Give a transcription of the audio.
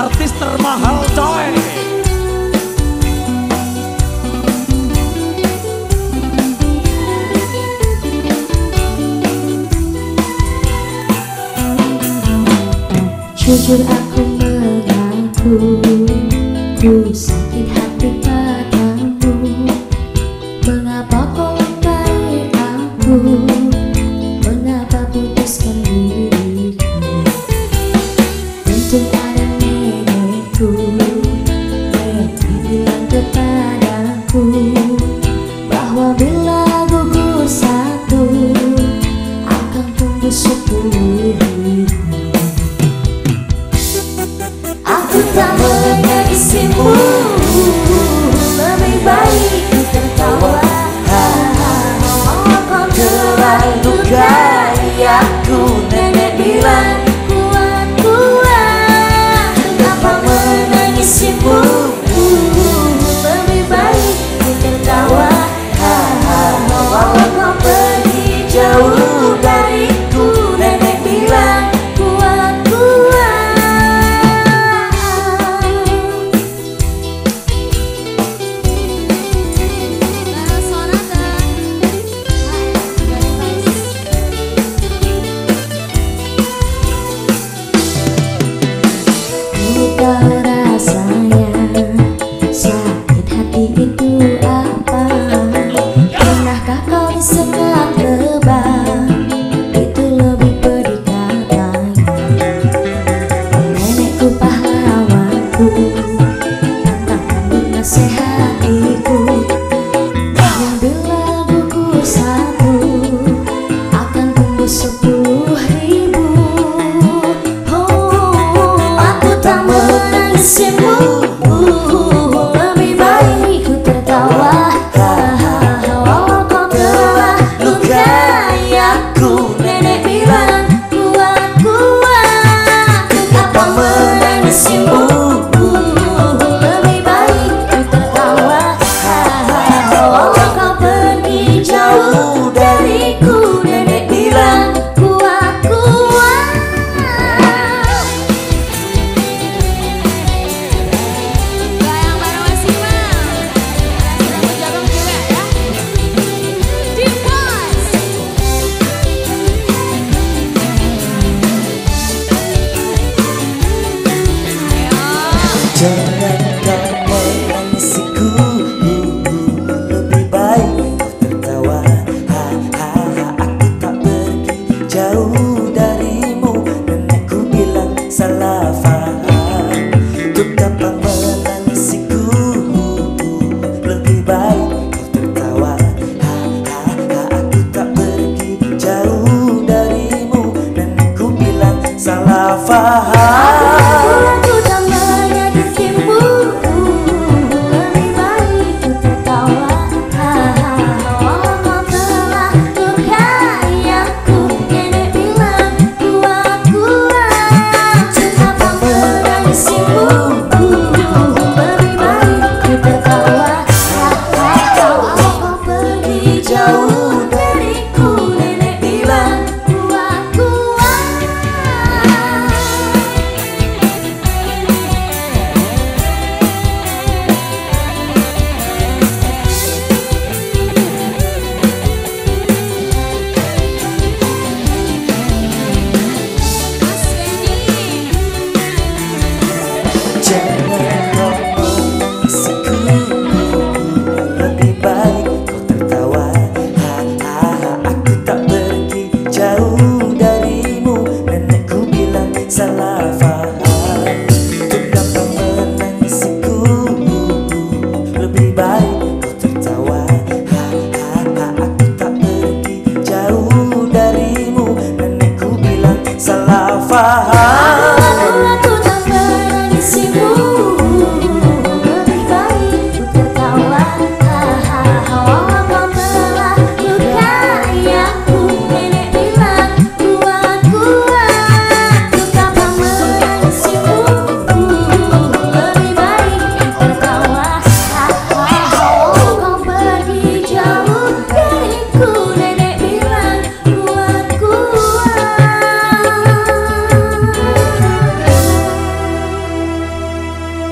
artis termahal coy. Jujur aku mengaku, ku sakit hati padamu. Mengapa kau lukai aku? Mengapa putuskan diriku? Untung ada nenekku, nenekku bilang kepadaku bahwa bila gugur satu akan tumbuh 10.000. Aku tak menangisimu, lebih baik ku tertawa. Kau telah lukai aku, nenek bilang kuat kuat. Kenapa menangisimu, lebih baik ku tertawa. Kau pergi jauh dariku, nenek bilang kuat kuat. Tahu rasanya sakit hati itu apa? Pernahkah kau disekap lebah? Itu lebih pedih katanya. Nenekku pahlawanku, tak menasehatiku bahwa bila gugur satu akan tumbuh 10.000. Tak menangisimu, lebih baik ku tertawa. Walau kau telah lukai aku, nenek bilang kuat kuat. Kenapa menangisimu, lebih baik ku tertawa. Walau kau pergi jauh dariku, nenek bilang kuat kuat. Jangan kau menangisiku, lebih baik kau tertawa. Aku tak pergi jauh darimu, nenekku bilang salah faham. Untuk apa menangisiku, lebih baik kau tertawa. Aku tak pergi jauh darimu, nenekku bilang salah faham. Jauh dariku, nenek bilang kuat kuat. Jangan kau menangisiku, lebih baik kau tertawa. Aku tak pergi jauh darimu, nenekku bilang salah faham. Untuk apa menangisiku, lebih baik kau tertawa. Aku tak pergi jauh darimu, nenekku bilang salah faham.